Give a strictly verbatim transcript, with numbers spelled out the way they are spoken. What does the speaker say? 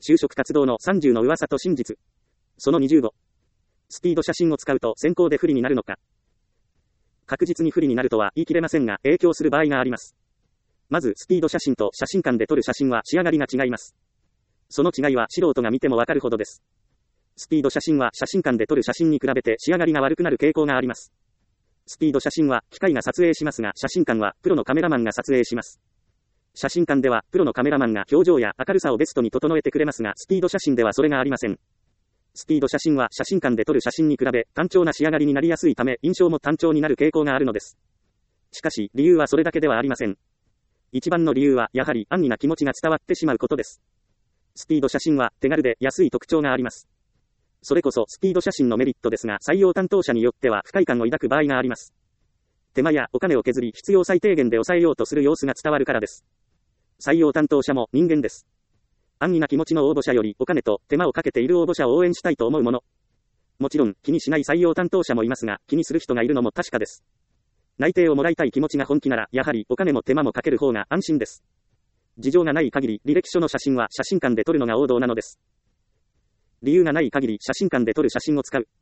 就職活動のさんじゅうの噂と真実。そのにじゅうご。スピード写真を使うと先行で不利になるのか。確実に不利になるとは言い切れませんが、影響する場合があります。まず、スピード写真と写真館で撮る写真は仕上がりが違います。その違いは素人が見てもわかるほどです。スピード写真は写真館で撮る写真に比べて仕上がりが悪くなる傾向があります。スピード写真は機械が撮影しますが、写真館はプロのカメラマンが撮影します。写真館ではプロのカメラマンが表情や明るさをベストに整えてくれますが、スピード写真ではそれがありません。スピード写真は写真館で撮る写真に比べ単調な仕上がりになりやすいため、印象も単調になる傾向があるのです。しかし、理由はそれだけではありません。一番の理由は、やはり安易な気持ちが伝わってしまうことです。スピード写真は手軽で安い特徴があります。それこそスピード写真のメリットですが、採用担当者によっては不快感を抱く場合があります。手間やお金を削り必要最低限で抑えようとする様子が伝わるからです。採用担当者も人間です。安易な気持ちの応募者よりお金と手間をかけている応募者を応援したいと思うもの。もちろん気にしない採用担当者もいますが、気にする人がいるのも確かです。内定をもらいたい気持ちが本気なら、やはりお金も手間もかける方が安心です。事情がない限り履歴書の写真は写真館で撮るのが王道なのです。理由がない限り写真館で撮る写真を使う。